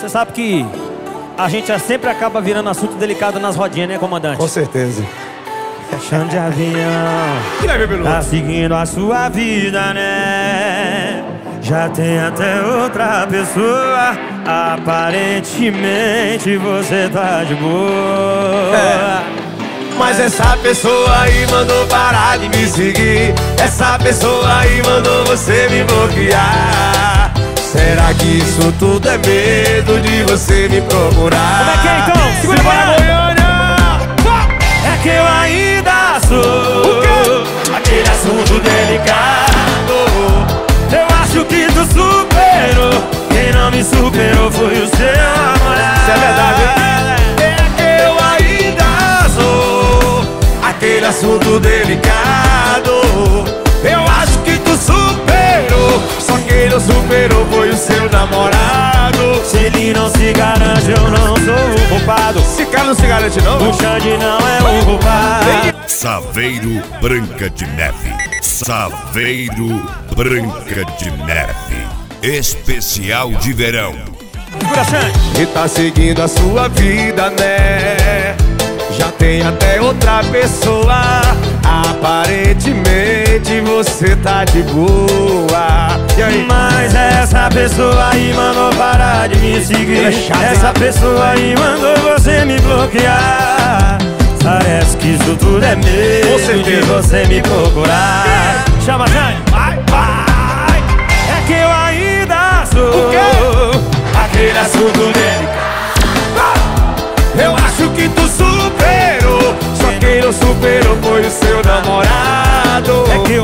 Você sabe que a gente sempre acaba virando assunto delicado nas rodinhas, né, comandante? Com certeza. Chão de avião, tá seguindo a sua vida, né? Já tem até outra pessoa. Aparentemente você tá de boa. Mas essa pessoa aí mandou parar de me seguir. Essa pessoa aí mandou você me bloquear. Será que isso tudo é medo de você me procurar? Como é que é então? Segura a Goiânia! É que eu ainda sou aquele assunto delicado. Eu acho que tu superou. Quem não me superou foi o seu namorado. Isso é verdade, hein? É que eu ainda sou aquele assunto delicado. Eu acho que tu superou. Só quem não superou foi o seu namorado. Se ele não se garante, eu não sou o culpado. Esse cara não se garante não? O Xande não é o culpado. Saveiro Branca de Neve. Saveiro Branca de Neve. Especial de verão. Segura, Xande. E tá seguindo a sua vida, né? Já tem até outra pessoa. Aparentemente você tá de boa. E aí? Mas essa pessoa aí mandou parar de me seguir. Essa pessoa aí mandou você me bloquear. Parece que isso tudo é medo de você me procurar. Chama, Xande. Vai, vai. É que eu ainda sou aquele assunto delicado. Eu acho que tu superou. Só quem não superou foi o seu namorado. É que eu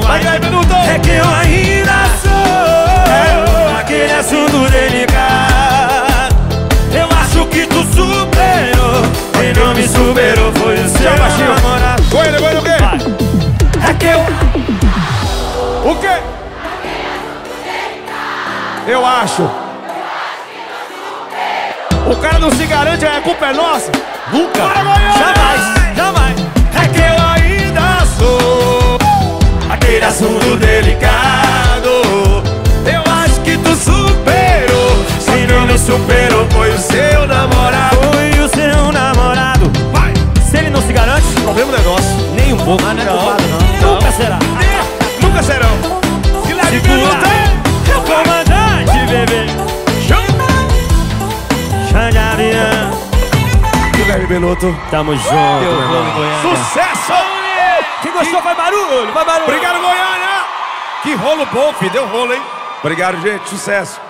ainda sou aquele assunto delicado. Eu acho que tu superou. Quem não me superou foi o seu namorado. Goiânia, Goiânia, o quê? É que eu... O quê? Eu acho. O cara não se garante, a culpa é nossa? Nunca. Bora, Goiânia! Jamais, jamais. É que eu ainda sou Aquele assunto delicado. Eu acho que tu superou. Só quem não me superou foi o seu namorado. Foi o seu namorado. Vai! Se ele não se garante, O problema não é nosso. nem um pouco. Mas não é culpado, não. Nunca será. Nunca serão. Guilherme Beluta. O comandante, bebê. Xande Avião. Guilherme Beluto. Tamo junto, meu irmão. Sucesso! Quem gostou, faz barulho, faz barulho. Obrigado, Goiânia! Que rolo bom, filho. Deu rolo, hein? Obrigado, gente. Sucesso.